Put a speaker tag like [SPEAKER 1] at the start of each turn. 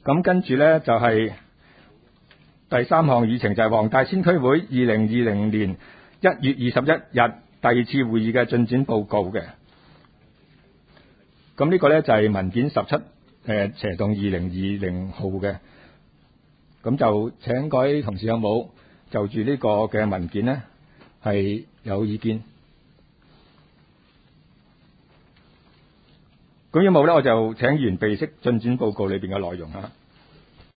[SPEAKER 1] 咁跟住呢，就係第3項議程，就係黃大仙區會2020年1月21日第2次會議嘅進展報告嘅。咁呢個呢，就係文件17/2020號嘅。咁就請各位同事有冇就住呢個嘅文件呢係有意見？咁有冇呢？我就請議員備悉進展報告裏邊嘅內容啊。